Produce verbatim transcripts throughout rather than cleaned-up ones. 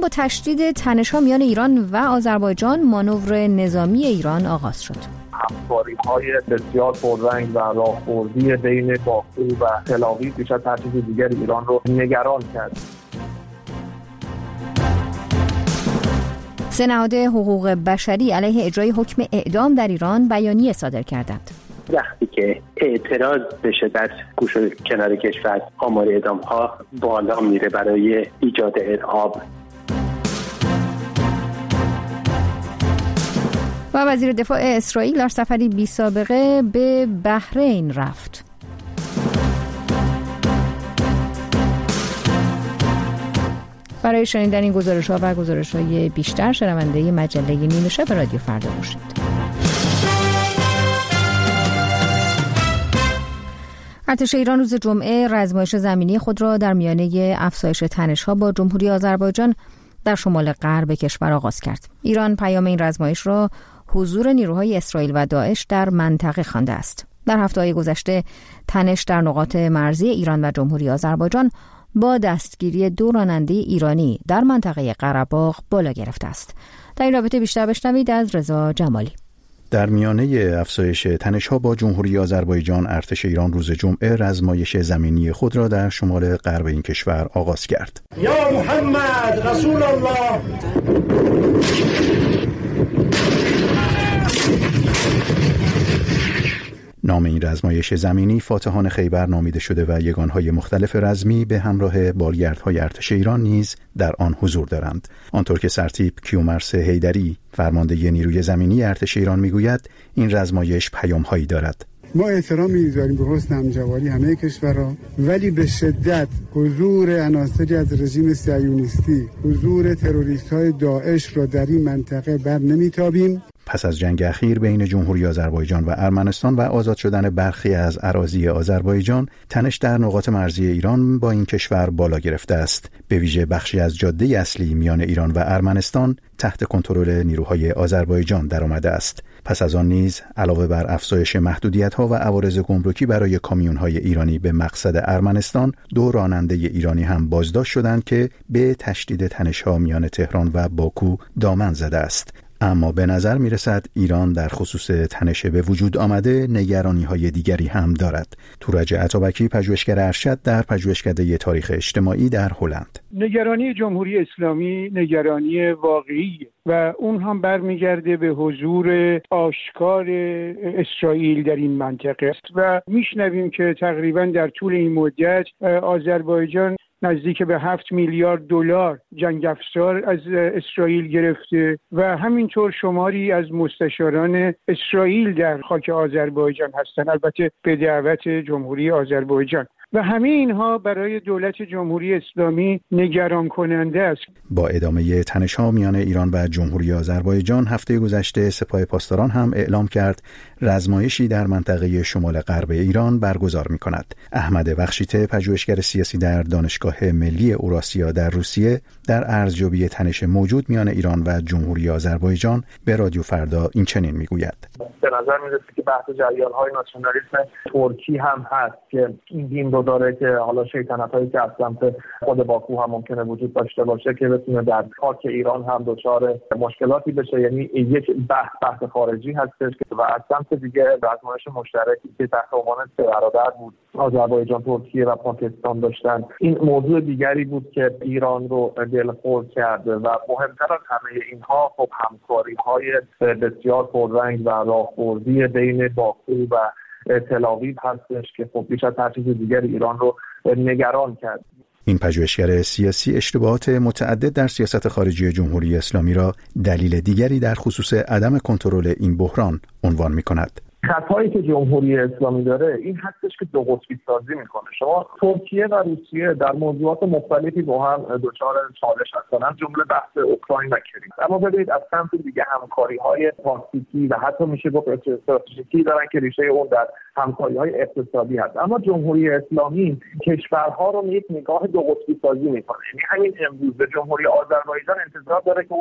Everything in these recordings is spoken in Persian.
با تشدید تنش‌ها میان ایران و آذربایجان، مانور نظامی ایران آغاز شد. همکاری‌های بسیار پررنگ و راهبردی بین باکو و تل‌آویو بیش از هر چیز دیگر ایران رو نگران کرد. سه نهاد حقوق بشری علیه اجرای حکم اعدام در ایران بیانیه صادر کردند. وقتی که اعتراض بشه در گوش و کنار کشور، آمار اعدام‌ها بالا میره برای ایجاد ارهاب. و وزیر دفاع اسرائیل در سفری بی سابقه به بحرین رفت. برای شنیدن این گزارش‌ها و گزارش‌های بیشتر شنونده مجله نیمه شب رادیو فردا باشید. ارتش ایران روز جمعه رزمایش زمینی خود را در میانه افزایش تنش‌ها با جمهوری آذربایجان در شمال غرب کشور آغاز کرد. ایران پیام این رزمایش را حضور نیروهای اسرائیل و داعش در منطقه خوانده است. در هفته‌های گذشته تنش در نقاط مرزی ایران و جمهوری آذربایجان با دستگیری دو راننده ایرانی در منطقه قره باغ بالا گرفته است. در این رابطه بیشتر بشنوید از رضا جمالی. در میانه افزایش تنش‌ها با جمهوری آذربایجان، ارتش ایران روز جمعه رزمایش زمینی خود را در شمال غرب این کشور آغاز کرد. یا محمد رسول الله. نام این رزمایش زمینی فاتحان خیبر نامیده شده و یگانهای مختلف رزمی به همراه بالگردهای ارتش ایران نیز در آن حضور دارند. آنطور که سرتیپ کیومرث حیدری، فرمانده نیروی زمینی ارتش ایران میگوید، این رزمایش پیام‌هایی دارد. ما احترام می‌گذاریم به حسن همجواری همه کشورها، ولی به شدت حضور عناصری از رژیم صهیونیستی، حضور تروریست‌های داعش را در این منطقه بر نمی‌تابیم. پس از جنگ اخیر بین جمهوری آذربایجان و ارمنستان و آزاد شدن برخی از اراضی آذربایجان، تنش در نقاط مرزی ایران با این کشور بالا گرفته است. به ویژه بخشی از جاده اصلی میان ایران و ارمنستان تحت کنترل نیروهای آذربایجان درآمده است. پس از آن نیز علاوه بر افزایش محدودیت‌ها و عوارض گمرکی برای کامیون‌های ایرانی به مقصد ارمنستان، دو راننده ایرانی هم بازداشت شدند که به تشدید تنش‌ها میان تهران و باکو دامن زده است. اما به نظر می رسد ایران در خصوص تنش به وجود آمده نگرانی های دیگری هم دارد. تورج عطابکی، پژوهشگر ارشد در پژوهشکده تاریخ اجتماعی در هلند: نگرانی جمهوری اسلامی نگرانی واقعی و اون هم برمیگرده به حضور آشکار اسرائیل در این منطقه است و میشنویم که تقریبا در طول این مدت آذربایجان نزدیک به هفت میلیارد دلار جنگ افزار از اسرائیل گرفته و همینطور شماری از مستشاران اسرائیل در خاک آذربایجان هستند، البته به دعوت جمهوری آذربایجان، و همه اینها برای دولت جمهوری اسلامی نگران کننده است. با ادامه تنش‌ها میان ایران و جمهوری آذربایجان، هفته گذشته سپاه پاسداران هم اعلام کرد رزمایشی در منطقه شمال غرب ایران برگزار می‌کند. احمد بخشیته، پژوهشگر سیاسی در دانشگاه ملی اوراسیا در روسیه، در ارزیابی تنش موجود میان ایران و جمهوری آذربایجان به رادیو فردا این چنین میگوید: به نظر میرسه که بحث جریان‌های ناسیونالیسم ترکی هم هست که این دین رو داره که حالا شیطنت‌هایی که از سمت خود باکو هم ممکنه وجود داشته باشه که بتونه در خاک ایران هم دچار مشکلاتی بشه. یعنی یک بحث بحث خارجی هستش که و از سمت دیگه رزمایش مشترکی که تحت عنوان سه برادر بود، آذربایجان، ترکیه و پاکستان داشتن، این موضوع دیگری بود که ایران رو دلخور کرد و مهمتر از همه اینها خب همکاری‌های بسیار پررنگ و راهبردی بین باکو و تل‌آویو هستش که خب بیش از هر چیز دیگر ایران رو نگران کرد. این پژوهشگر سیاسی اشتباهات متعدد در سیاست خارجی جمهوری اسلامی را دلیل دیگری در خصوص عدم کنترل این بحران عنوان می‌کند. خطایی که جمهوری اسلامی داره این هستش که دو قطبی سازی میکنه. شما ترکیه و روسیه در موضوعات مختلفی با هم دچار چالش هستن، از جمله بحث اوکراین و کریم. اما ببینید از سمت دیگه همکاری‌های تاکتیکی و حتی میشه گفت استراتژیکی دارن که ریشه اون در همکاری‌های اقتصادی هست. اما جمهوری اسلامی کشورها رو یک نگاه دو قطبی سازی میکنه. یعنی همین امروز به جمهوری آذربایجان انتظار داره که اون رو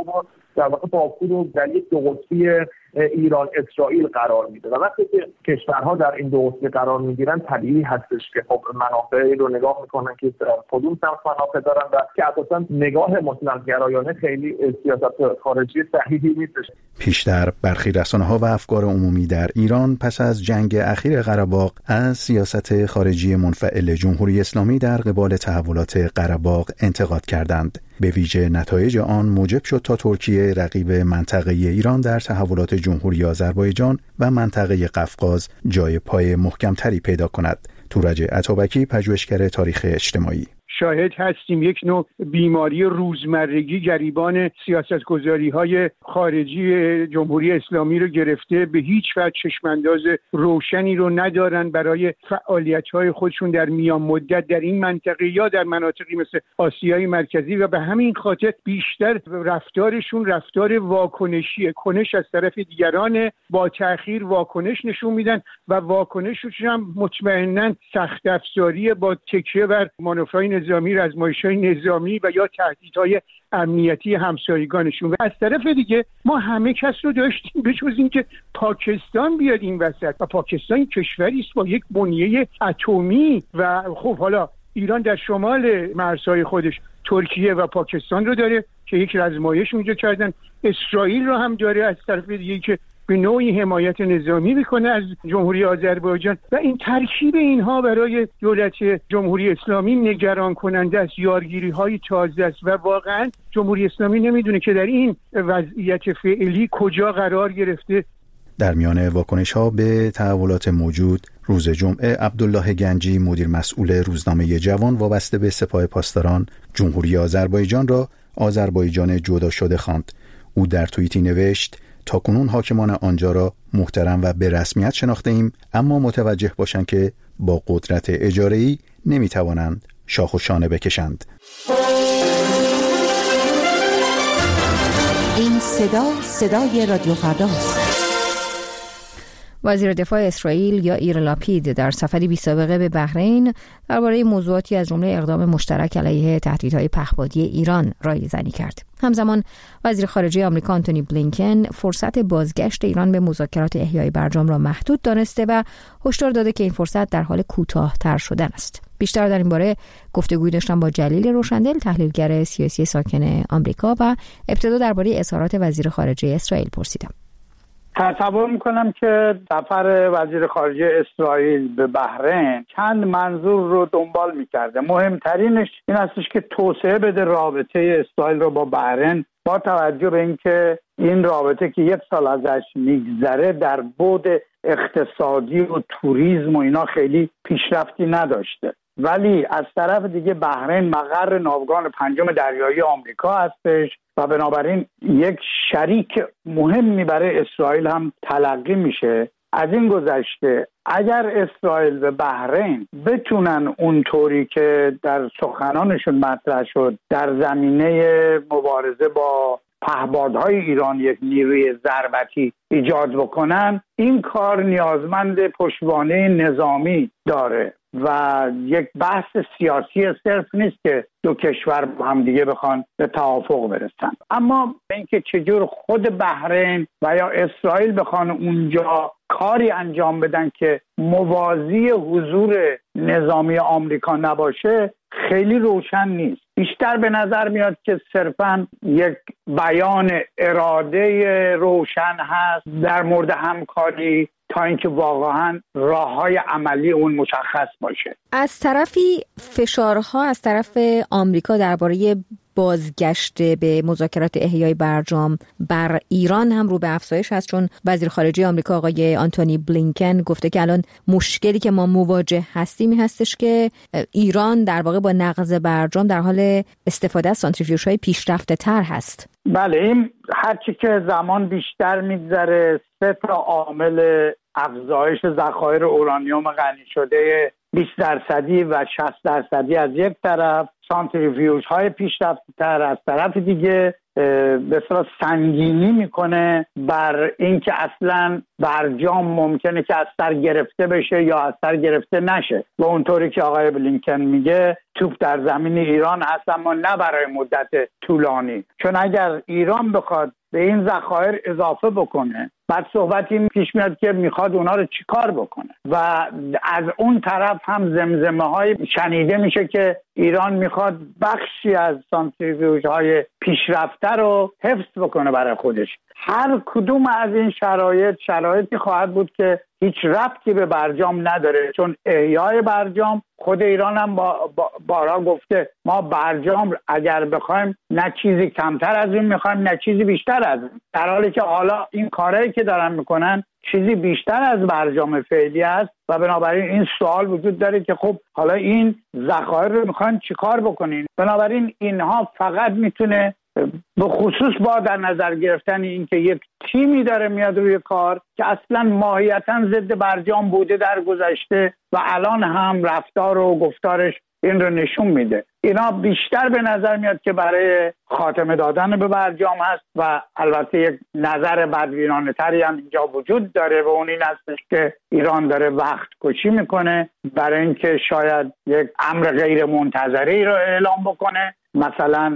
در واقع باکو رو در یک دو قطبی ایران اسرائیل قرار میده و وقتی که کشورها در این دو قطبی قرار میگیرن طبیعی هستش که خب منافعی رو نگاه میکنن که کدوم سمت منافع دارن و که اساسا نگاه مطلق گرایانه خیلی سیاست خارجی صحیحی نیستش. پیشتر برخی رسانه‌ها و افکار عمومی در ایران پس از جنگ اخیر قره‌باغ از سیاست خارجی منفعل جمهوری اسلامی در قبال تحولات قره‌باغ انتقاد کردند. به ویژه نتایج آن موجب شد تا ترکیه رقیب منطقه ایران در تحولات جمهوری آذربایجان و منطقه قفقاز جای پای محکمتری پیدا کند. تورج عطابکی، پژوهشگر تاریخ اجتماعی: شاهد هستیم یک نوع بیماری روزمرگی گریبان سیاستگذاری‌های خارجی جمهوری اسلامی رو گرفته، به هیچ وجه چشمانداز روشنی رو ندارن برای فعالیت‌های خودشون در میان مدت در این منطقه یا در مناطقی مثل آسیای مرکزی و به همین خاطر بیشتر رفتارشون رفتار واکنشیه، کنش از طرف دیگران، با تأخیر واکنش نشون میدن و واکنششون هم مطمئناً سخت افزاری با تکیه بر مانورهای نظامی، رزمایش‌های نظامی و یا تهدیدهای امنیتی همسایگانشون. و از طرف دیگه ما همه کس رو داشتیم به جز اینکه پاکستان بیاد این وسط و پاکستان کشوری است با یک بنیه اتمی و خب حالا ایران در شمال مرزهای خودش ترکیه و پاکستان رو داره که یک رزمایش اونجا کردن، اسرائیل رو هم داره از طرف دیگه که به نوعی حمایت نظامی میکنه از جمهوری آذربایجان و این ترکیب اینها برای دولت جمهوری اسلامی نگران کننده است، یارگیری های تازه است و واقعا جمهوری اسلامی نمیدونه که در این وضعیت فعلی کجا قرار گرفته. در میان واکنش ها به تحولات موجود، روز جمعه عبدالله گنجی، مدیر مسئول روزنامه جوان وابسته به سپاه پاسداران، جمهوری آذربایجان را آذربایجان جدا شده خواند. او در توییتی نوشت: تاکنون حاکمان آنجا را محترم و به رسمیت شناخته ایم، اما متوجه باشند که با قدرت اجاره‌ای نمیتوانند شاخ و شانه بکشند. این صدا صدای رادیو فرداست. وزیر دفاع اسرائیل یائیر لاپید در سفری بی سابقه به بحرین درباره موضوعاتی از جمله اقدام مشترک علیه تهدیدهای پهپادی ایران رایزنی کرد. همزمان وزیر خارجه آمریکا آنتونی بلینکن فرصت بازگشت ایران به مذاکرات احیای برجام را محدود دانسته و هشدار داده که این فرصت در حال کوتاه‌تر شدن است. بیشتر در این باره گفتگوی داشتم با جلیل روشندل، تحلیلگر سیاسی ساکن آمریکا، و ابتدا درباره اظهارات وزیر خارجه اسرائیل پرسیدم. تصور میکنم که سفر وزیر خارجه اسرائیل به بحرین چند منظور رو دنبال میکرده. مهمترینش این هستش که توسعه بده رابطه اسرائیل رو با بحرین، با توجه به اینکه این رابطه که یک سال ازش میگذره در بعد اقتصادی و توریسم و اینا خیلی پیشرفتی نداشته. ولی از طرف دیگه بحرین مقر ناوگان پنجم دریایی آمریکا هستش و بنابراین یک شریک مهمی برای اسرائیل هم تلقی میشه. از این گذشته اگر اسرائیل و بحرین بتونن اونطوری که در سخنانشون مطرح شد در زمینه مبارزه با پهپادهای ایران یک نیروی ضربتی ایجاد بکنن، این کار نیازمند پشتوانه نظامی داره و یک بحث سیاسی صرف نیست که دو کشور با هم دیگه بخوان به توافق برسن. اما اینکه چجور خود بحرین و یا اسرائیل بخوان اونجا کاری انجام بدن که موازی حضور نظامی آمریکا نباشه خیلی روشن نیست. بیشتر به نظر میاد که صرفاً یک بیان اراده روشن هست در مورد همکاری تا اینکه واقعاً راه‌های عملی اون مشخص باشه. از طرفی فشارها از طرف آمریکا درباره بازگشت به مذاکرات احیای برجام بر ایران هم رو به افزایش هست، چون وزیر خارجه آمریکا آقای آنتونی بلینکن گفته که الان مشکلی که ما مواجه هستیم هستش که ایران در واقع با نقض برجام در حال استفاده از سانتریفیوژهای پیشرفته تر هست. بله، این هرچی که زمان بیشتر میگذره سه تا عامل افزایش ذخایر اورانیوم غنی شده بیست درصدی و شصت درصدی از یک طرف، سانتریفیوژ های پیشرفته تر از طرف دیگه به اصطلاح سنگینی میکنه بر اینکه اصلا برجام ممکنه که از سر گرفته بشه یا از سر گرفته نشه و اونطوری که آقای بلینکن میگه توپ در زمین ایران هست، اما نه برای مدت طولانی. چون اگر ایران بخواد به این ذخایر اضافه بکنه. بعد صحبتی پیش میاد که میخواد اونا رو چیکار بکنه و از اون طرف هم زمزمه های شنیده میشه که ایران میخواد بخشی از سانتریفیوژهای پیشرفته رو حفظ بکنه برای خودش. هر کدوم از این شرایط شرایطی خواهد بود که هیچ ربطی به برجام نداره، چون احیای برجام، خود ایران هم با بارها گفته ما برجام اگر بخوایم نه چیزی کمتر از این میخوایم نه چیزی بیشتر از این، در حالی که حالا این کارهایی که دارن میکنن چیزی بیشتر از برجام فعلی است و بنابراین این سوال وجود داره که خب حالا این ذخایر رو میخواین چیکار بکنین؟ بنابراین اینها فقط میتونه به خصوص با در نظر گرفتن این که یک تیمی داره میاد روی کار که اصلا ماهیتاً ضد برجام بوده در گذشته و الان هم رفتار و گفتارش این رو نشون میده. اینا بیشتر به نظر میاد که برای خاتمه دادن به برجام هست و البته یک نظر بدبینانه تری هم اینجا وجود داره و اون این هستش که ایران داره وقت کشی میکنه برای اینکه شاید یک امر غیر منتظری رو اعلام بکنه، مثلا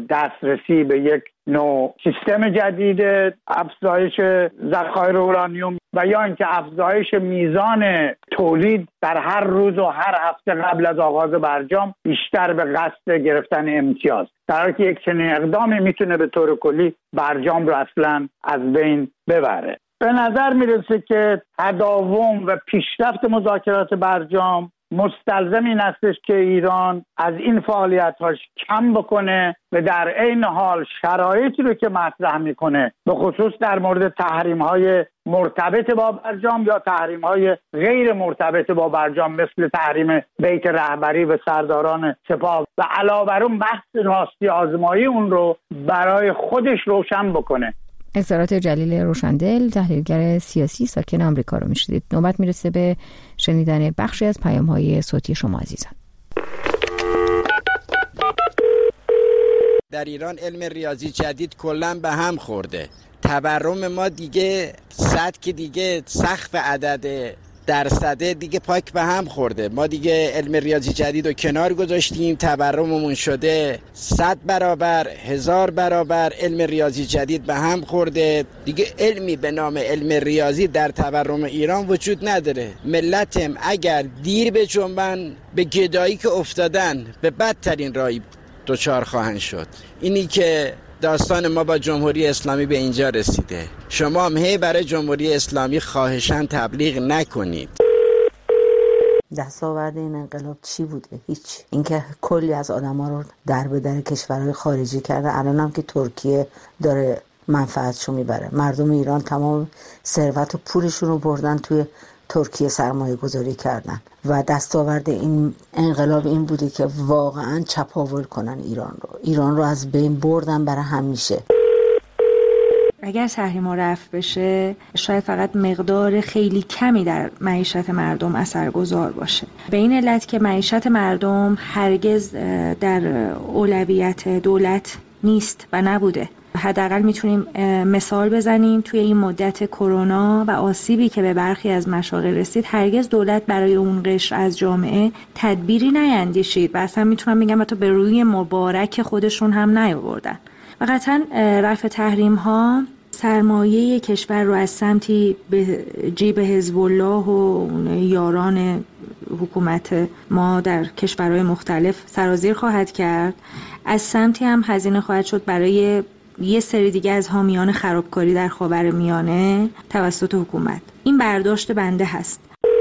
دسترسی به یک نوع سیستم جدید افزایش ذخایر اورانیوم و یا اینکه افزایش میزان تولید در هر روز و هر هفته قبل از آغاز برجام بیشتر به قصد گرفتن امتیاز، در حالی که یک چنین اقدامی میتونه به طور کلی برجام رو اصلا از بین ببره. به نظر میرسه که تداوم و پیشرفت مذاکرات برجام مستلزم این هستش که ایران از این فعالیت‌هاش کم بکنه و در عین حال شرایطی رو که مطرح میکنه به خصوص در مورد تحریم‌های مرتبط با برجام یا تحریم‌های غیر مرتبط با برجام مثل تحریم بیت رهبری و سرداران سپاه و علاوه بر اون بحث راستی آزمایی اون رو برای خودش روشن بکنه. استارات جلیل روشندل، تحلیلگر سیاسی ساکن آمریکا رو میشنید. نوبت میرسه به شنیدن بخشی از پیام‌های صوتی شما عزیزان. در ایران علم ریاضی جدید کلاً به هم خورده. تورم ما دیگه سطح دیگه سقف عدد درصده دیگه پاک به هم خورده. ما دیگه علم ریاضی جدید رو کنار گذاشتیم، تورممون شده صد برابر، هزار برابر. علم ریاضی جدید به هم خورده دیگه. علمی به نام علم ریاضی در تورم ایران وجود نداره. ملتم اگر دیر به جنبن به گدایی که افتادن به بدترین راهی دچار خواهند شد. اینی که داستان ما با جمهوری اسلامی به اینجا رسیده. شما هم هی برای جمهوری اسلامی خواهشاً تبلیغ نکنید. دستاورد این انقلاب چی بوده؟ هیچ. اینکه کلی از آدما رو در به در کشورهای خارجی کرده. الان هم که ترکیه داره منفعتشو میبره. مردم ایران تمام ثروت و پولشون رو بردن توی ترکیه سرمایه گذاری کردن و دستاورد این انقلاب این بوده که واقعا چپاول کنن ایران رو ایران رو از بین بردن برای همیشه. اگر تحریم‌ها رفع بشه شاید فقط مقدار خیلی کمی در معیشت مردم اثرگذار باشه، به این علت که معیشت مردم هرگز در اولویت دولت نیست و نبوده. حداقل میتونیم مثال بزنیم توی این مدت کرونا و آسیبی که به برخی از مشاغل رسید هرگز دولت برای اون قشر از جامعه تدبیری نیندیشید و اصلا میتونم بگم حتی به روی مبارک خودشون هم نیاوردن. و قطعا رفع تحریم ها سرمایه کشور رو از سمتی به جیب حزب الله و یاران حکومت ما در کشورهای مختلف سرازیر خواهد کرد، از سمتی هم هزینه خواهد شد برای یه سری دیگه از حامیان خرابکاری در خاورمیانه توسط حکومت. این برداشت بنده هست.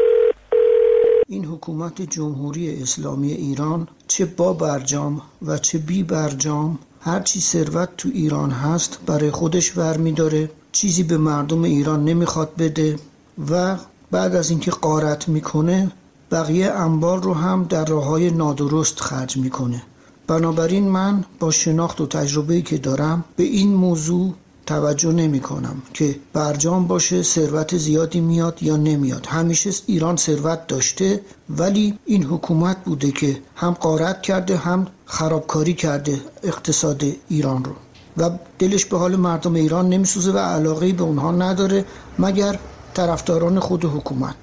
این حکومت جمهوری اسلامی ایران چه با برجام و چه بی برجام هرچی ثروت تو ایران هست برای خودش ور داره، چیزی به مردم ایران نمیخواد بده و بعد از اینکه غارت میکنه بقیه انبار رو هم در راههای نادرست خرج میکنه. بنابراین من با شناخت و تجربه‌ای که دارم به این موضوع توجه نمی کنم که برجام باشه ثروت زیادی میاد یا نمیاد. همیشه ایران ثروت داشته ولی این حکومت بوده که هم غارت کرده هم خرابکاری کرده اقتصاد ایران رو و دلش به حال مردم ایران نمیسوزه و علاقه‌ای به اونها نداره مگر طرفداران خود حکومت.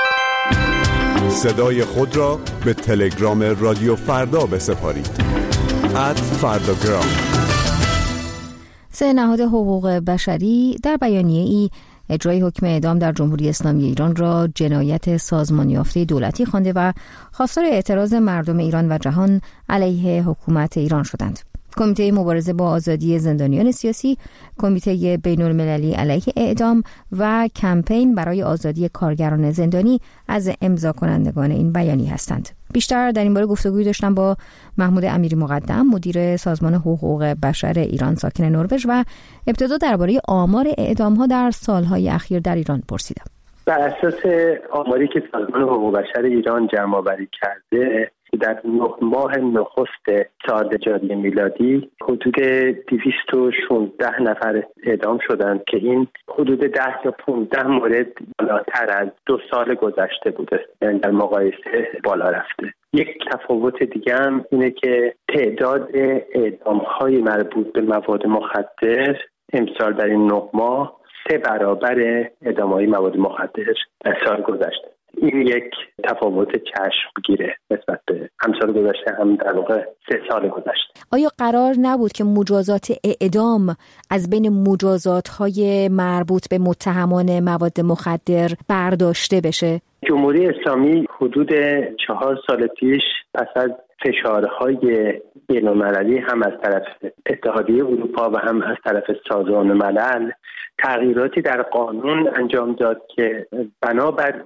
صدای خود را به تلگرام رادیو فردا بسپارید. ات فرداگرام. سه نهاد حقوق بشری در بیانیه ای اجرای حکم اعدام در جمهوری اسلامی ایران را جنایت سازمان یافته دولتی خوانده و خواستار اعتراض مردم ایران و جهان علیه حکومت ایران شدند. کمیته مبارزه با آزادی زندانیان سیاسی، کمیته بین‌المللی علیه اعدام و کمپین برای آزادی کارگران زندانی از امضا کنندگان این بیانیه هستند. بیشتر در این باره گفتگوی داشتم با محمود امیری مقدم، مدیر سازمان حقوق بشر ایران ساکن نروژ، و ابتدا درباره آمار اعدام‌ها در سالهای اخیر در ایران پرسیدم. بر اساس آماری که سازمان حقوق بشر ایران جمع‌آوری کرده، در نه ماه نخست سال جاری میلادی حدود دویست و شانزده نفر اعدام شدند که این حدود ده یا پانزده مورد بالاتر از دو سال گذشته بوده، یعنی در مقایسه بالا رفته. یک تفاوت دیگه هم اینه که تعداد اعدام‌های مربوط به مواد مخدر امسال در این نه ماه سه برابر اعدام‌های مواد مخدر در سال گذشته. این یک تفاوت چشمگیره نسبت به همسال گذشته، هم در واقع سه سال گذشته. آیا قرار نبود که مجازات اعدام از بین مجازات‌های مربوط به متهمان مواد مخدر برداشته بشه؟ جمهوری اسلامی حدود چهار سال پیش پس از فشارهای بین‌المللی هم از طرف اتحادیه اروپا و هم از طرف سازمان ملل تغییراتی در قانون انجام داد که بنابر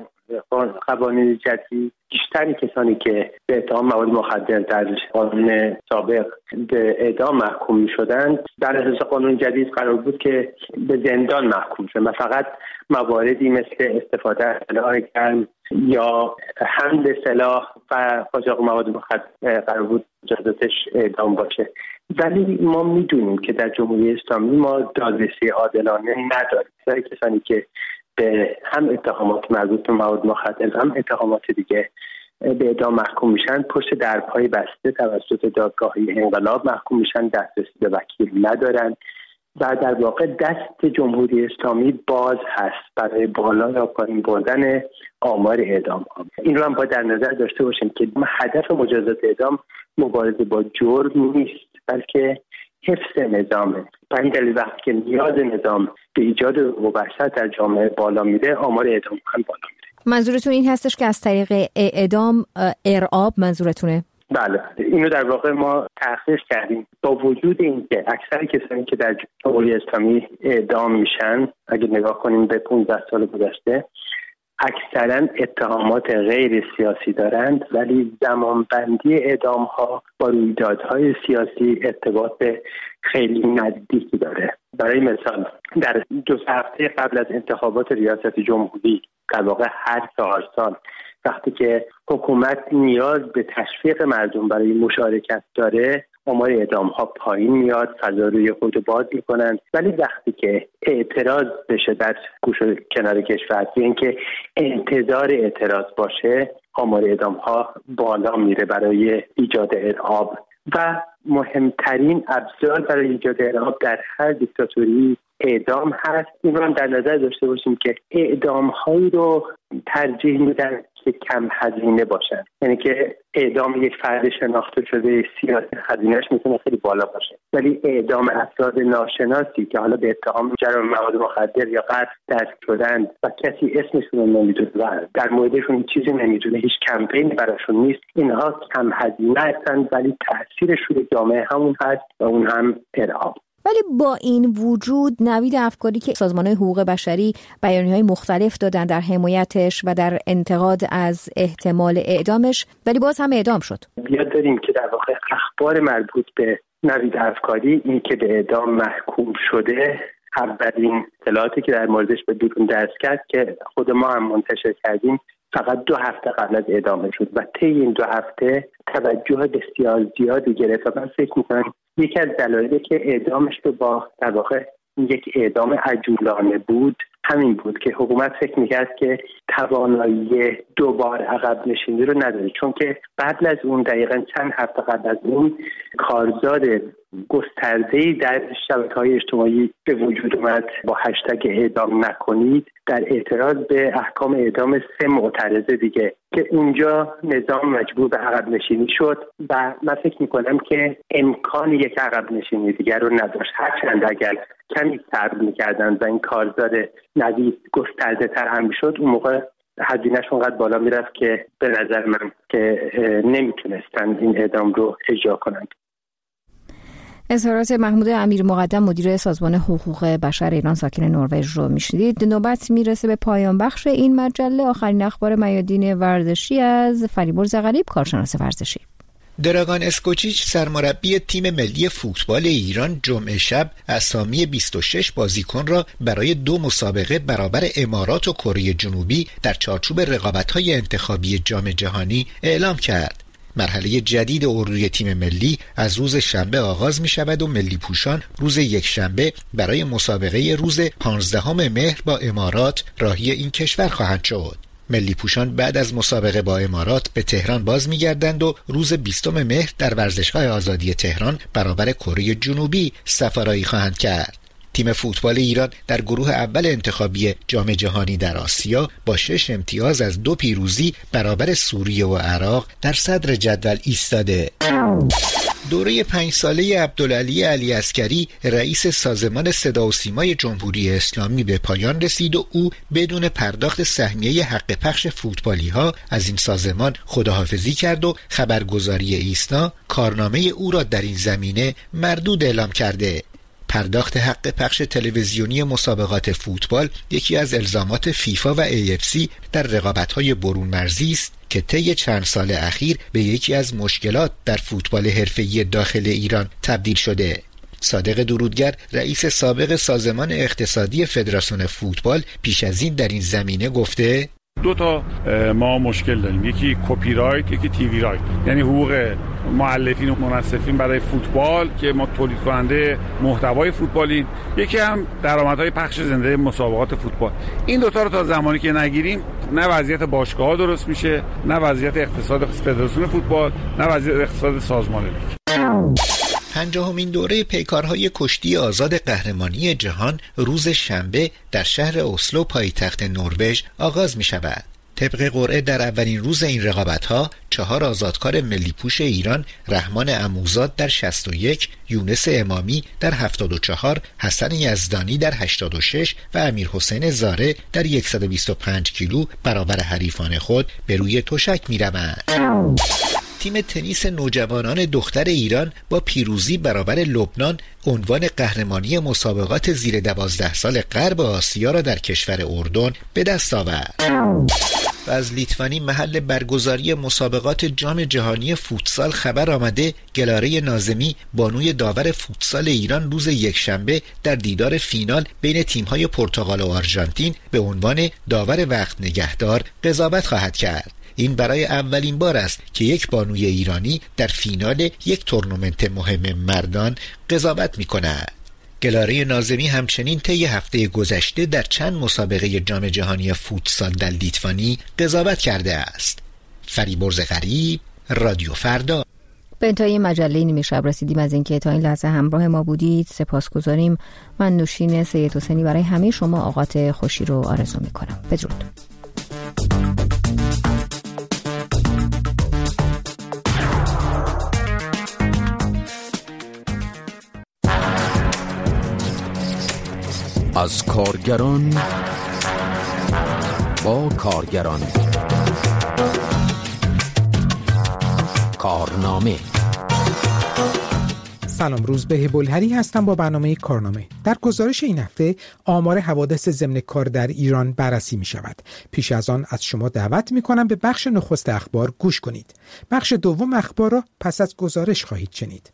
قوانین جدید بیشتری کسانی که به اتهام مواد مخدر در قانون سابق به اعدام محکوم می شدند در اساس قانون جدید قرار بود که به زندان محکوم شدند و فقط مواردی مثل استفاده از سلاح گرم یا حمل سلاح و قاچاق مواد مخدر قرار بود جزاتش اعدام باشه. ولی ما میدونیم که در جمهوری اسلامی ما دادرسی عادلانه نداریم. کسانی که به هم اتهامات مربوط به مواد مخدر هم اتهامات دیگه به اعدام محکوم میشن، پشت درپای بسته توسط دادگاهی انقلاب محکوم میشن، دسترسی به وکیل ندارن و در واقع دست جمهوری اسلامی باز هست برای بالا یا پایین بردن آمار اعدام ها. این رو هم باید در نظر داشته باشیم که هدف مجازات اعدام مبارزه با جرم نیست، بلکه حفظ نظامه. به این دلیل وقتی که نیاز نظام به ایجاد وحشت در جامعه بالا میره، آمار اعدام هم بالا میره. منظورتون این هستش که از طریق اعدام ارعاب منظورتونه؟ بله، اینو در واقع ما تحقیق کردیم. با وجود اینکه اکثر کسانی که در جمهوری اسلامی اعدام میشن، اگه نگاه کنیم به پانزده سال گذشته، اکثرا اتهامات غیر سیاسی دارند، ولی زمانبندی اعدام ها با رویدادهای سیاسی ارتباط خیلی نزدیکی داره. برای مثال در دو هفته قبل از انتخابات ریاست جمهوری، در واقع هر چهار سال، وقتی که حکومت نیاز به تشویق مردم برای مشارکت داره، آمار اعدام ها پایین میاد، فضا روی خود باز میکنن. ولی وقتی که اعتراض بشه در گوش و کنار کشور، اینکه انتظار اعتراض باشه، آمار اعدام ها بالا میره برای ایجاد ارعاب. و مهمترین ابزار برای ایجاد ارعاب در هر دیکتاتوری اعدام هست. این رو هم در نظر داشته باشیم که اعدام هایی رو ترجیح میدن که کم هزینه باشن، یعنی که اعدام یک فرد شناخته شده سیاسی هزینه‌اش میتونه خیلی بالا باشه، ولی اعدام افراد ناشناسی که حالا به اتهام جرم مواد مخدر یا قتل دست شدند و کسی اسمشون رو نمیدونه و در موردشون چیزی نمیدونه، هیچ کمپینی براشون نیست، اینها کم هزینه هستند ولی تاثیرش روی جامعه همون هست و اون هم ارعاب. ولی با این وجود نوید افکاری که سازمان‌های حقوق بشری بیانیه‌های مختلف دادن در حمایتش و در انتقاد از احتمال اعدامش، ولی باز هم اعدام شد. بیاد داریم که در واقع اخبار مربوط به نوید افکاری، این که به اعدام محکوم شده، اولین اطلاعاتی که در موردش به بیرون دست کرد که خود ما هم منتشر کردیم، فقط دو هفته قبل از اعدام شد و طی این دو هفته توجه بسیار زیادی گرفت و من فکر می‌کنم یکی از دلایلی که اعدامش رو با در واقع یک اعدام عجولانه بود همین بود که حکومت فکر می‌کرد که توانایی دوبار عقب نشینی رو نداره، چون که قبل از اون دقیقاً چند هفته قبل از اون کارزار گسترده‌ای در شبکه‌های اجتماعی به وجود اومد با هشتگ اعدام نکنید در اعتراض به احکام اعدام سه معترضه دیگه که اونجا نظام مجبور به عقب نشینی شد و من فکر میکنم که امکان یک عقب نشینی دیگر رو نداشت، هرچند اگر کمی صبر میکردن و این کارزار نوید گسترده تر هم میشد اون موقع هزینه‌اش اونقدر بالا میرفت که به نظر من که نمیتونستن این اعدام رو اجرا کنند. اظهارات محمود امیر مقدم مدیر سازمان حقوق بشر ایران ساکن نروژ رو میشنیدید. نوبت میرسه به پایان بخش این مجله. آخرین اخبار میادین ورزشی از فریبرز غریب، کارشناس ورزشی. دراگان اسکوچیچ سرمربی تیم ملی فوتبال ایران جمعه شب اسامی بیست و شش بازیکن را برای دو مسابقه برابر امارات و کره جنوبی در چارچوب رقابت‌های انتخابی جام جهانی اعلام کرد. مرحله جدید اردوی تیم ملی از روز شنبه آغاز می شود و ملی پوشان روز یک شنبه برای مسابقه روز پانزدهم مهر با امارات راهی این کشور خواهند شد. ملی پوشان بعد از مسابقه با امارات به تهران باز می گردند و روز بیستم مهر در ورزشگاه آزادی تهران برابر کره جنوبی سفارایی خواهند کرد. تیم فوتبال ایران در گروه اول انتخابی جام جهانی در آسیا با شش امتیاز از دو پیروزی برابر سوریه و عراق در صدر جدول ایستاده. دوره پنج ساله عبدالعلی علی عسکری رئیس سازمان صدا و سیمای جمهوری اسلامی به پایان رسید و او بدون پرداخت سهمیه حق پخش فوتبالی ها از این سازمان خداحافظی کرد و خبرگزاری ایسنا کارنامه او را در این زمینه مردود اعلام کرده. پرداخت حق پخش تلویزیونی مسابقات فوتبال یکی از الزامات فیفا و ای اف سی در رقابت‌های برون مرزی است که طی چند سال اخیر به یکی از مشکلات در فوتبال حرفه‌ای داخل ایران تبدیل شده. صادق درودگر رئیس سابق سازمان اقتصادی فدراسیون فوتبال پیش از این در این زمینه گفته دو تا ما مشکل داریم، یکی کپی رایت، یکی تیوی رایت، یعنی حقوق مؤلفین و منصفین برای فوتبال که ما تولید کننده محتوای فوتبالی، یکی هم درآمدهای پخش زنده مسابقات فوتبال. این دوتا رو تا زمانی که نگیریم نه وضعیت باشگاه‌ها درست میشه، نه وضعیت اقتصاد فدراسیون فوتبال، نه وضعیت اقتصاد سازمان لیگ. پنجاهمین دوره پیکارهای کشتی آزاد قهرمانی جهان روز شنبه در شهر اسلو پایتخت نروژ آغاز می شود. طبق قرعه در اولین روز این رقابت‌ها چهار آزادکار ملی پوش ایران، رحمان عموزاد در شصت و یک، یونس امامی در هفتاد و چهار، حسن یزدانی در هشتاد و شش و امیر حسین زاره در صد و بیست و پنج کیلو برابر حریفان خود به روی تشک می‌روند. تیم تنیس نوجوانان دختر ایران با پیروزی برابر لبنان عنوان قهرمانی مسابقات زیر دوازده سال غرب آسیا را در کشور اردن به دست آورد. و از لیتوانی محل برگزاری مسابقات جام جهانی فوتسال خبر آمده گلاره ناظمی بانوی داور فوتسال ایران روز یکشنبه در دیدار فینال بین تیم‌های پرتغال و آرژانتین به عنوان داور وقت نگهدار قضاوت خواهد کرد. این برای اولین بار است که یک بانوی ایرانی در فینال یک تورنمنت مهم مردان قضاوت می‌کند. گلاره ناظمی همچنین طی هفته گذشته در چند مسابقه جام جهانی فوتسال در لیتوانی قضاوت کرده است. فریبرز غریب، رادیو فردا. به انتهای مجله نیمه شب رسیدیم. از اینکه تا این لحظه همراه ما بودید سپاسگزاریم. من نوشین سید حسینی برای همه شما اوقات خوشی رو آرزو می‌کنم. بدرود. از کارگران با کارگران. کارنامه. سلام، روزبه بلهری هستم با برنامه کارنامه. در گزارش این هفته آمار حوادث ضمن کار در ایران بررسی می شود. پیش از آن از شما دعوت می کنم به بخش نخست اخبار گوش کنید. بخش دوم اخبار را پس از گزارش خواهید شنید.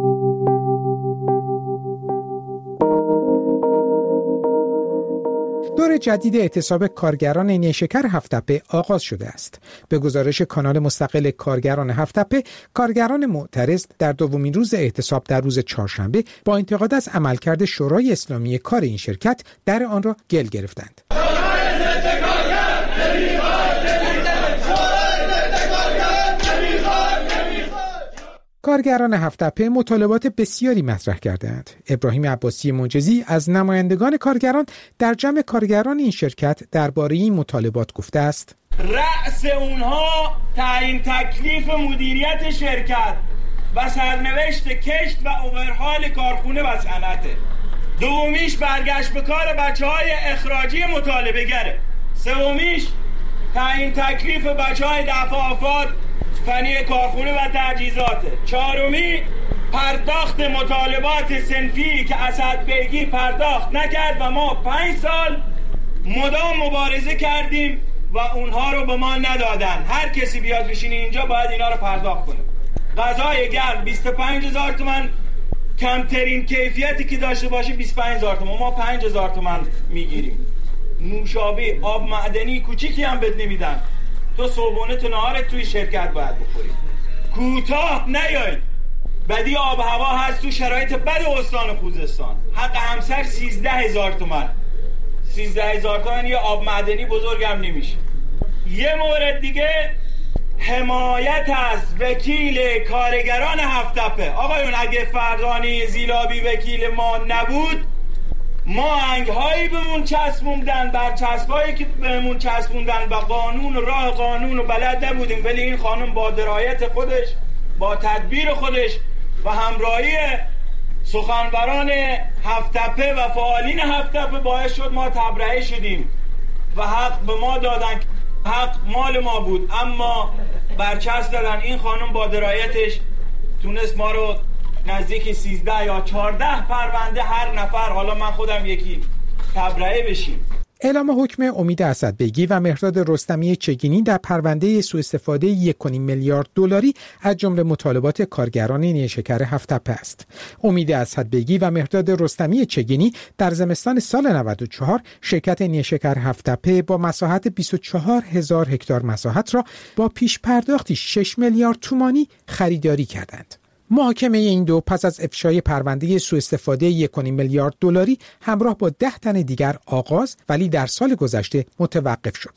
دور جدید اعتصاب کارگران نیشکر هفت‌تپه آغاز شده است. به گزارش کانال مستقل کارگران هفت‌تپه، کارگران معترض در دومین روز اعتصاب در روز چهارشنبه با انتقاد از عملکرد شورای اسلامی کار این شرکت در آن را گل گرفتند. کارگران هفت‌تپه مطالبات بسیاری مطرح کردند. ابراهیم عباسی منجزی از نمایندگان کارگران در جمع کارگران این شرکت درباره این مطالبات گفته است: رأس اونها تعیین تکلیف مدیریت شرکت و سرنوشت کشت و اوورهال کارخونه و صنعته. دومیش برگشت به کار بچه‌های اخراجی مطالبه گره. سومیش تعیین تکلیف بچه‌های دفع آفات فنی کارخونه و تجهیزاته. چهارمی پرداخت مطالبات صنفی که اسدبیگی پرداخت نکرد و ما پنج سال مدام مبارزه کردیم و اونها رو به ما ندادن. هر کسی بیاد بشینه اینجا باید اینا رو پرداخت کنه. غذای گرم بیست و پنج هزار تومان، کمترین کیفیتی که داشته باشه بیست و پنج هزار تومان، ما پنج هزار تومان میگیریم. نوشابه آب معدنی کوچیکی هم بد نمیدن. تو صبحونه تو نهارت توی شرکت باید بخوری. کوتاه نیاید. بدی آب هوا هست تو شرایط بد استان خوزستان. حق همسر سیزده هزار تومان. سیزده هزار تومان یه آب معدنی بزرگم نمیشه. یه مورد دیگه حمایت از وکیل کارگران هفت‌تپه. آقایون اگه فردانی زیلابی وکیل ما نبود، ما انگهایی بهمون چسبوندن، بر چسبایی که بهمون چسبوندن و قانون و راه قانون و بلد نبودیم، ولی این خانم با درایت خودش، با تدبیر خودش و همراهی سخنوران هفت‌تپه و فعالین هفت‌تپه باعث شد ما تبرئه شدیم و حق به ما دادن. حق مال ما بود، اما برچسب دادن. این خانم با درایتش تونست ما رو نزدیک سیزده یا چهارده پرونده هر نفر، حالا من خودم یکی، تبرئه بشیم. اعلام حکم امید اسدبیگی و مهرداد رستمی چگینی در پرونده سوء استفاده یک و نیم میلیارد دلاری از جمله مطالبات کارگران نیشکر هفت‌تپه است. امید اسدبیگی و مهرداد رستمی چگینی در زمستان سال نود و چهار شرکت نیشکر هفت‌تپه با مساحت بیست و چهار هزار هکتار مساحت را با پیش پرداختی شش میلیارد تومانی خریداری کردند. محاکمه این دو پس از افشای پرونده سوء استفاده یک و نیم میلیارد دلاری همراه با ده تن دیگر آغاز، ولی در سال گذشته متوقف شد.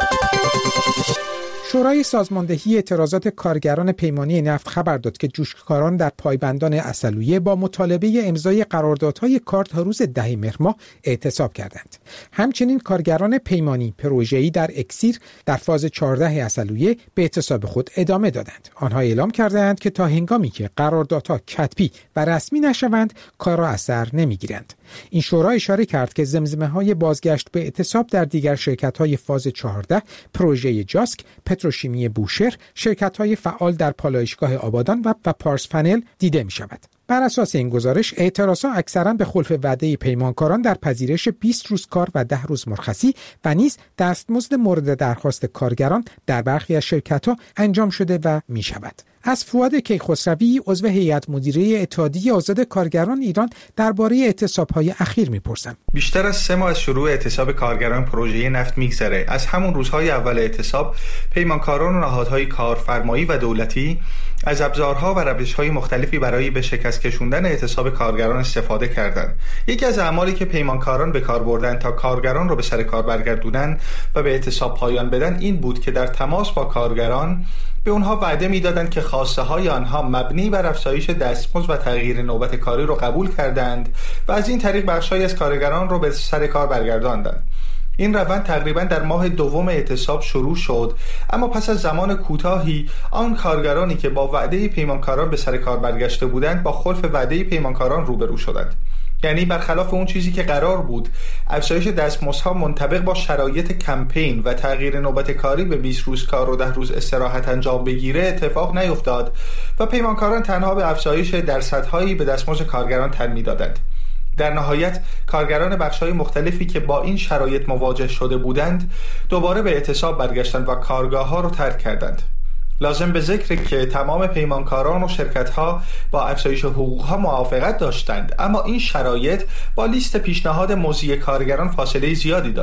شورای سازماندهی اعتراضات کارگران پیمانی نفت خبر داد که جوشکاران در پایبندان عسلویه با مطالبه امضای قراردادهای کار تا روز ده مهر ماه اعتصاب کردند. همچنین کارگران پیمانی پروژه‌ای در اکسیر در فاز چهارده عسلویه به اعتصاب خود ادامه دادند. آنها اعلام کردند که تا هنگامی که قراردادها کتبی و رسمی نشوند کار را از سر نمیگیرند. این شورا اشاره کرد که زمزمه‌های بازگشت به اعتصاب در دیگر شرکت‌های فاز چهارده، پروژه جاسک، پتروشیمی بوشهر، شرکت‌های فعال در پالایشگاه آبادان و, و پارس پنل دیده می‌شود. بر اساس این گزارش، اعتراضها اکثراً به خلف وعده پیمانکاران در پذیرش بیست روز کار و ده روز مرخصی و نیز دستمزد مورد درخواست کارگران در برخی از شرکت‌ها انجام شده و می‌شود. از فؤاد کیخسروی عضو هیئت مدیره اتحادیه آزاد کارگران ایران درباره اعتصاب‌های اخیر می‌پرسم. بیشتر از سه ماه از شروع اعتصاب کارگران پروژه نفت می‌گذره. از همون روزهای اول اعتصاب، پیمانکاران و نهادهای کارفرمایی و دولتی از ابزارها و روش‌های مختلفی برای به شکست کشوندن اعتصاب کارگران استفاده کردند. یکی از اعمالی که پیمانکاران به کار بردن تا کارگران رو به سر کار برگردونن و به اعتصاب پایان بدن این بود که در تماس با کارگران به اونها وعده میدادند که خواسته های آنها مبنی بر افزایش دستمزد و تغییر نوبت کاری رو قبول کردند و از این طریق بخشی از کارگران رو به سر کار برگرداندند. این روند تقریبا در ماه دوم اعتصاب شروع شد، اما پس از زمان کوتاهی آن کارگرانی که با وعده پیمانکاران به سر کار برگشته بودند با خلف وعده پیمانکاران روبرو شدند. یعنی برخلاف اون چیزی که قرار بود افزایش دستمزدها منطبق با شرایط کمپین و تغییر نوبت کاری به بیست روز کار و ده روز استراحت انجام بگیره اتفاق نیفتاد و پیمانکاران تنها به افزایش درصدهایی به دستمزد کارگران تن میدادند. در نهایت کارگران بخش‌های مختلفی که با این شرایط مواجه شده بودند دوباره به اعتصاب برگشتند و کارگاه‌ها رو ترک کردند. لازم به ذکر که تمام پیمانکاران و شرکت‌ها با افزایش حقوق‌ها موافقت داشتند، اما این شرایط با لیست پیشنهاد موزی کارگران فاصله زیادی داشت.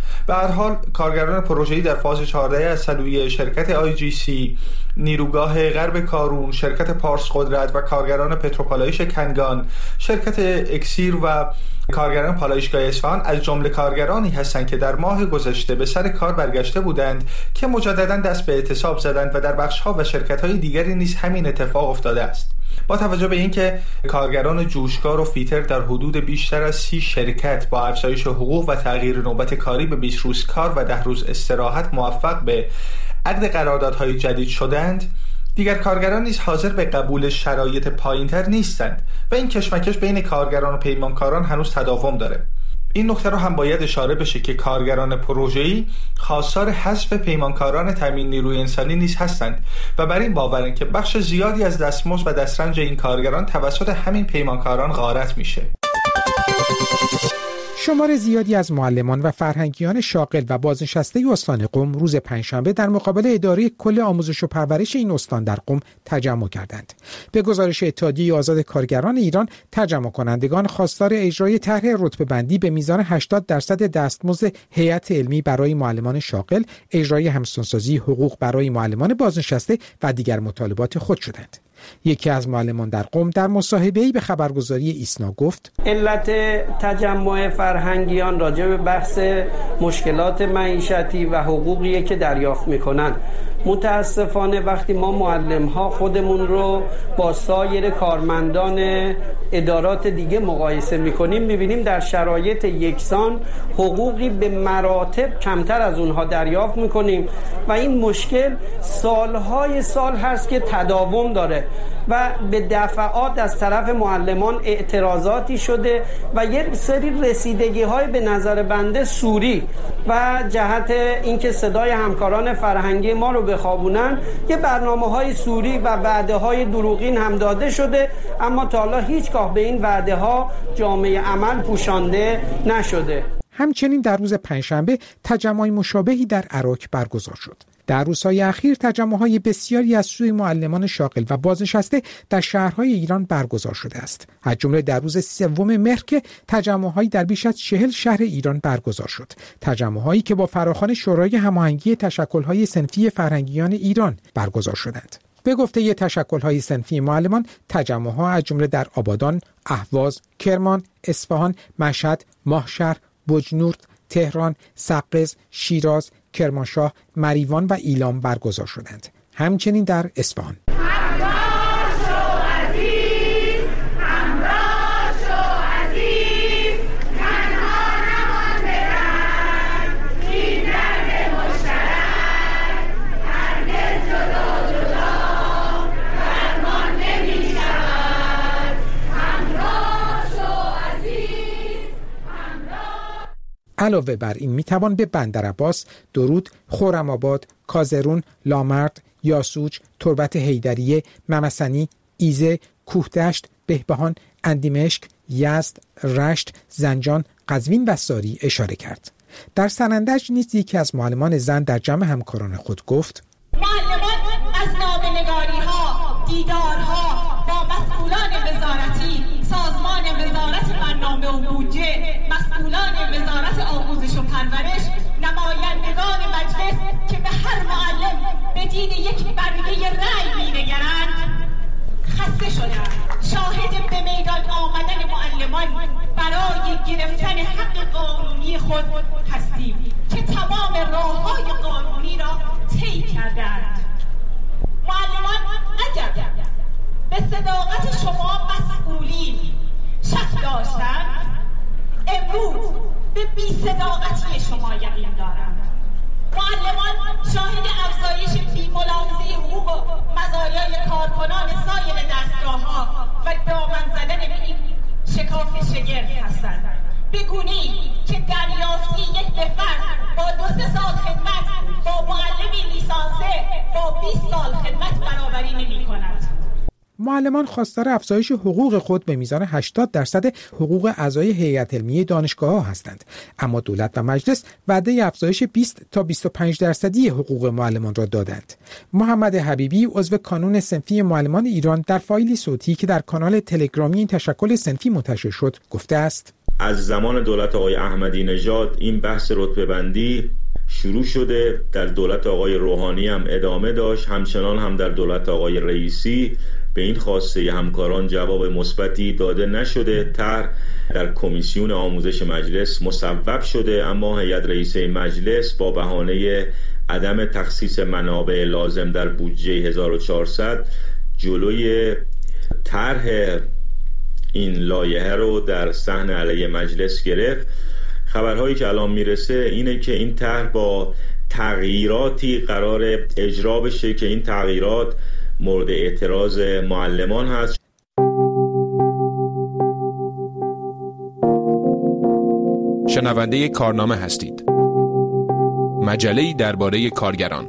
به هر حال کارگران پروژه‌ای در فاز چهارده از سلویه شرکت آی جی سی، نیروگاه غرب کارون، شرکت پارس قدرت و کارگران پتروپالایش کنگان، شرکت اکسیر و کارگران پالایشگاه اصفهان از جمله کارگرانی هستند که در ماه گذشته به سر کار برگشته بودند که مجددا دست به اعتصاب زدند و در بخش‌ها و شرکت‌های دیگری نیز همین اتفاق افتاده است. با توجه به اینکه کارگران جوشکار و فیتر در حدود بیشتر از سی شرکت با افزایش حقوق و تغییر نوبت کاری به بیست روز کار و ده روز استراحت موفق به عقد قراردادهای جدید شدند، دیگر کارگران نیز حاضر به قبول شرایط پایین‌تر نیستند و این کشمکش بین کارگران و پیمانکاران هنوز تداوم داره. این نکته رو هم باید اشاره بشه که کارگران پروژه‌ای خواستار حذف پیمانکاران تامین نیروی انسانی نیز هستند و بر این باورند که بخش زیادی از دستمزد و دسترنج این کارگران توسط همین پیمانکاران غارت میشه. شمار زیادی از معلمان و فرهنگیان شاغل و بازنشسته استان قم روز پنجشنبه در مقابل اداره کل آموزش و پرورش این استان در قم تجمع کردند. به گزارش اتحادیه آزاد کارگران ایران، تجمع کنندگان خواستار اجرای طرح رتبه‌بندی به میزان هشتاد درصد دستمزد هیئت علمی برای معلمان شاغل، اجرای همسانسازی حقوق برای معلمان بازنشسته و دیگر مطالبات خود شدند. یکی از معلمان در قم در مصاحبه‌ای به خبرگزاری ایسنا گفت: علت تجمع فرهنگیان راجع به بحث مشکلات معیشتی و حقوقیه که دریافت میکنن. متاسفانه وقتی ما معلم‌ها خودمون رو با سایر کارمندان ادارات دیگه مقایسه میکنیم، میبینیم در شرایط یکسان حقوقی به مراتب کمتر از اونها دریافت میکنیم و این مشکل سالهای سال هست که تداوم داره و به دفعات از طرف معلمان اعتراضاتی شده و یک سری رسیدگی های به نظر بنده سوری و جهت اینکه صدای همکاران فرهنگی ما رو بخوابونن، یه برنامه های سوری و وعده های دروغین هم داده شده، اما تا حالا هیچگاه به این وعده ها جامعه عمل پوشانده نشده. همچنین در روز پنجشنبه تجمع مشابهی در عراق برگزار شد. در روزهای اخیر تجمع‌های بسیاری از سوی معلمان شاغل و بازنشسته در شهرهای ایران برگزار شده است. از جمله در روز سوم مهر که تجمع‌هایی در بیش از چهل شهر ایران برگزار شد. تجمع‌هایی که با فراخوان شورای هماهنگی تشکل‌های صنفی فرهنگیان ایران برگزار شدند. به گفته تشکل‌های صنفی معلمان، تجمع‌ها از جمله در آبادان، اهواز، کرمان، اصفهان، مشهد، ماهشهر، بجنورد، تهران، سقز، شیراز، کرمانشاه، مریوان و ایلام برگزار شدند. همچنین در اصفهان. علاوه بر این میتوان به بندرعباس، درود، خرم‌آباد، کازرون، لامرد، یاسوج، تربت حیدریه، ممسنی، ایزه، کوهدشت، بهبهان، اندیمشک، یزد، رشت، زنجان، قزوین و ساری اشاره کرد. در سنندج نیز یکی از معلمان زن در جمع همکاران خود گفت: معلمان از نامه‌نگاری‌ها، دیدارها با مسئولان وزارتی، سازمان وزارت برنامه و بودجه، مسئولان وزارت آموزش و پرورش، نمایندگان مجلس که به هر معلم به دید یک برگه رأی می‌نگرند خسته شدند. شاهد به میدان آمدن معلمان برای گرفتن حق قانونی خود هستیم که تمام راه‌های قانونی را طی کردند. معلمان اگر به صداقت شما مسئولین شک داشتند، امروز به بی‌صداقتی شما یقین دارند. معلمان شاهد افزایش بی‌ملاحظه حقوق و مزایای کارکنان سایر دستگاه‌ها و دامن زدن به این شکاف شگرف هستند. به گونه‌ای که دریافتی یک نفر با دو سه سال خدمت با معلمی لیسانسه با بیست سال خدمت برابری نمی‌کند. معلمان خواستار افزایش حقوق خود به میزان هشتاد درصد حقوق اعضای هیئت علمی دانشگاه‌ها هستند، اما دولت و مجلس وعده افزایش بیست تا بیست و پنج درصدی حقوق معلمان را دادند. محمد حبیبی عضو کانون صنفی معلمان ایران در فایلی صوتی که در کانال تلگرامی این تشکل صنفی منتشر شد گفته است: از زمان دولت آقای احمدی نژاد این بحث رتبه بندی شروع شده، در دولت آقای روحانی هم ادامه داشت، همچنان هم در دولت آقای رئیسی به این خواسته همکاران جواب مثبتی داده نشده. طرح در کمیسیون آموزش مجلس مصوب شده، اما هیئت رئیسه مجلس با بهانه عدم تخصیص منابع لازم در بودجه هزار و چهارصد جلوی طرح این لایحه رو در صحن علیه مجلس گرفت. خبرهایی که الان میرسه اینه که این طرح با تغییراتی قرار اجرا بشه که این تغییرات مورد اعتراض معلمان هست. شنونده کارنامه هستید. مجله‌ای درباره کارگران.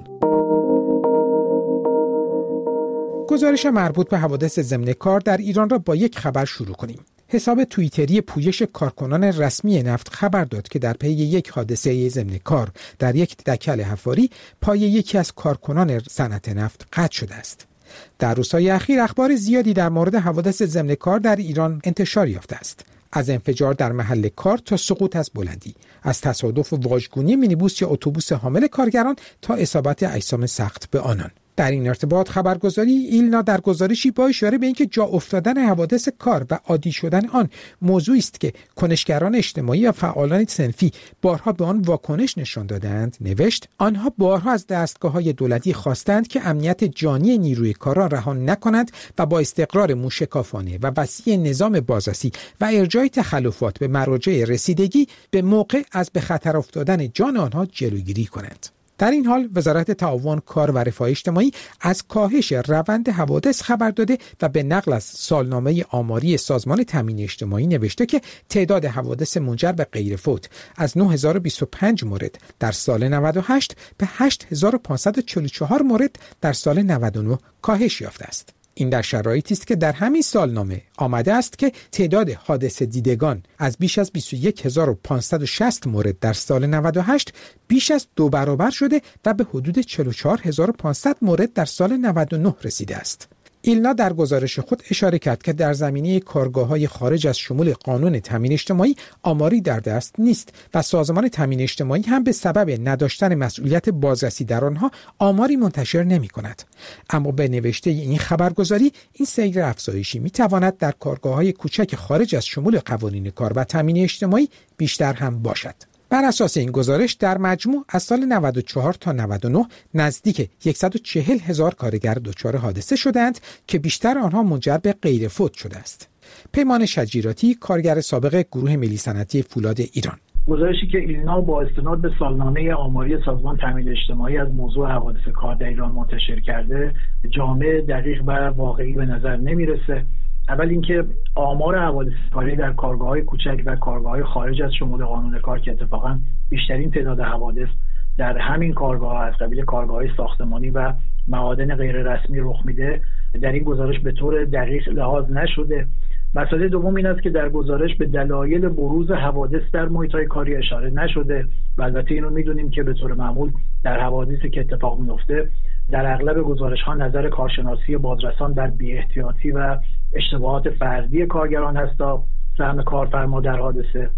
گزارش مربوط به حوادث ضمن کار در ایران را با یک خبر شروع کنیم. حساب توییتری پویش کارکنان رسمی نفت خبر داد که در پی یک حادثه ضمن کار در یک دکل حفاری پای یکی از کارکنان صنعت نفت قطع شده است. در روزهای اخیر اخبار زیادی در مورد حوادث ضمن کار در ایران انتشار یافته است. از انفجار در محل کار تا سقوط از بلندی، از تصادف و واژگونی مینیبوس یا اتوبوس حامل کارگران تا اصابت اجسام سخت به آنان. در این ارتباط خبرگزاری ایلنا در گزارشی با اشاره به اینکه جا افتادن حوادث کار و عادی شدن آن موضوعی است که کنشگران اجتماعی و فعالان صنفی بارها به آن واکنش نشان دادند، نوشت آنها بارها از دستگاه‌های دولتی خواستند که امنیت جانی نیروی کاران رهان نکنند و با استقرار موشکافانه و وسیع نظام بازرسی و ارجاع تخلفات به مراجع رسیدگی به موقع از به خطر افتادن جان آنها جلوگیری کنند. در این حال وزارت تعاون کار و رفاه اجتماعی از کاهش روند حوادث خبر داده و به نقل از سالنامه آماری سازمان تامین اجتماعی نوشته که تعداد حوادث منجر به غیرفوت از نه هزار و بیست و پنج مورد در سال نود و هشت به هشت هزار و پانصد و چهل و چهار مورد در سال نود و نه کاهش یافته است. این در شرایطی است که در همین سالنامه آمده است که تعداد حادثه دیدگان از بیش از بیست و یک هزار و پانصد و شصت مورد در سال نود و هشت بیش از دو برابر شده و به حدود چهل و چهار هزار و پانصد مورد در سال نود و نه رسیده است. ایلنا در گزارش خود اشاره کرد که در زمینه کارگاه‌های خارج از شمول قانون تامین اجتماعی آماری در دست نیست و سازمان تامین اجتماعی هم به سبب نداشتن مسئولیت بازرسی در آنها آماری منتشر نمی‌کند. اما به نوشته این خبرگزاری این سیر افزایشی می‌تواند در کارگاه‌های کوچک خارج از شمول قوانین کار و تامین اجتماعی بیشتر هم باشد. بر اساس این گزارش در مجموع از سال نود و چهار تا نود و نه نزدیک صد و چهل هزار کارگر دچار حادثه شدند که بیشتر آنها منجر به غیرفوت شده است. پیمان شجیراتی، کارگر سابق گروه ملی صنعتی فولاد ایران: گزارشی که ایلنا با استناد به سالنامه آماری سازمان تامین اجتماعی از موضوع حوادث کار در ایران منتشر کرده، جامع، دقیق و واقعی به نظر نمیرسه. اول اینکه آمار حوادث کاری در کارگاه‌های کوچک و کارگاه‌های خارج از شمول قانون کار که اتفاقاً بیشترین تعداد حوادث در همین کارگاه از قبیل کارگاه‌های ساختمانی و معادن غیر رسمی رخ میده، در این گزارش به طور دقیق لحاظ نشده. مسئله دوم این است که در گزارش به دلایل بروز حوادث در محیط‌های کاری اشاره نشده و البته اینو میدونیم که به طور معمول در حوادثی که اتفاق میفته در اغلب گزارش‌ها نظر کارشناسی بازرسان بر بی‌احتیاطی و اشتباهات فردی کارگران هست تا سهم کارفرما در حادثه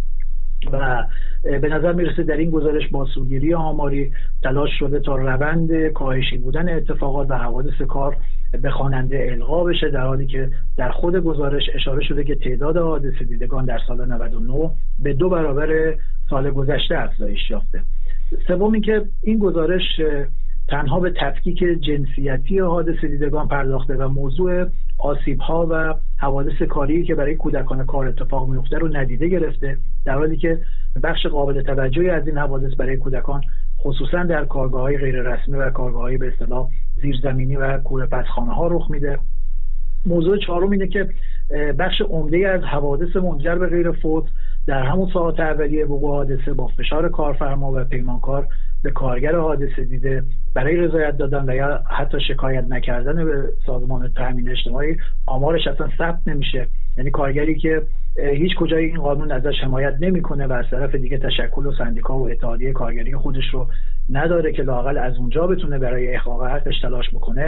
و به نظر میرسه در این گزارش با سوگیری آماری تلاش شده تا روند کاهشی بودن اتفاقات و حوادث کار به خواننده القا بشه، در حالی که در خود گزارش اشاره شده که تعداد حوادث دیدگان در سال نود و نه به دو برابر سال گذشته افزایش یافته. سوم اینکه این گزارش تنها به تفکیک جنسیتی حادث دیدگان پرداخته و موضوع آسیب‌ها و حوادث کاری که برای کودکان کار اتفاق میفته رو ندیده گرفته، در حالی که بخش قابل توجهی از این حوادث برای کودکان خصوصا در کارگاه‌های غیر رسمی و کارگاه‌های به اصطلاح زیرزمینی و کوره پسخانه‌ها رخ میده. موضوع چهارم اینه که بخش عمده از حوادث منجر به غیر فوت در همون ساعات اولیه وقوع حادثه با فشار کارفرما و پیمانکار به کارگر حادثه دیده برای رضایت دادن و یا حتی شکایت نکردن به سازمان تامین اجتماعی آمارش اصلا ثبت نمیشه. یعنی کارگری که هیچ کجای این قانون ازش حمایت نمیکنه و از طرف دیگه تشکل و سندیکا و اتحادیه کارگری خودش رو نداره که لااقل از اونجا بتونه برای احقاق حقش تلاش بکنه،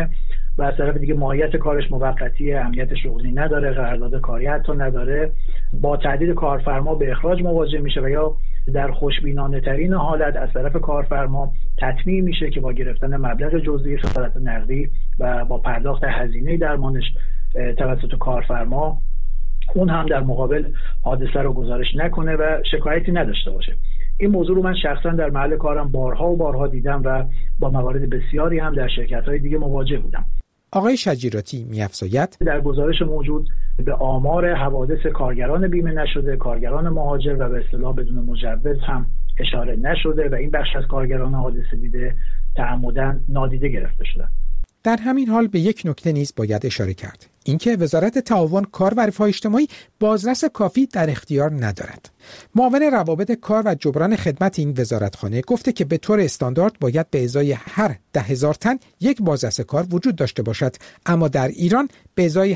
و از طرف دیگه ماهیت کارش موقتی، امنیت شغلی نداره، قرارداد کاری حتی نداره، با تهدید کارفرما به اخراج مواجه میشه و یا در خوشبینانه ترین حالت از طرف کارفرما تطمیع میشه که با گرفتن مبلغ جزئی خسارت نقدی و با پرداخت هزینه درمانش توسط کارفرما اون هم در مقابل حادثه رو گزارش نکنه و شکایتی نداشته باشه. این موضوع رو من شخصا در محل کارم بارها و بارها دیدم و با موارد بسیاری هم در شرکت‌های دیگه مواجه بودم. آقای شجیراتی می‌افزاید در گزارش موجود به آمار حوادث کارگران بیمه نشده، کارگران مهاجر و به اصطلاح بدون مجوز هم اشاره نشده و این بخش از کارگران حادثه دیده تعمداً نادیده گرفته شدند. در همین حال به یک نکته نیز باید اشاره کرد، اینکه وزارت تعاون کار و رفاه اجتماعی بازرس کافی در اختیار ندارد. معاون روابط کار و جبران خدمت این وزارتخانه گفته که به طور استاندارد باید به ازای هر ده هزار تن یک بازرس کار وجود داشته باشد، اما در ایران به ازای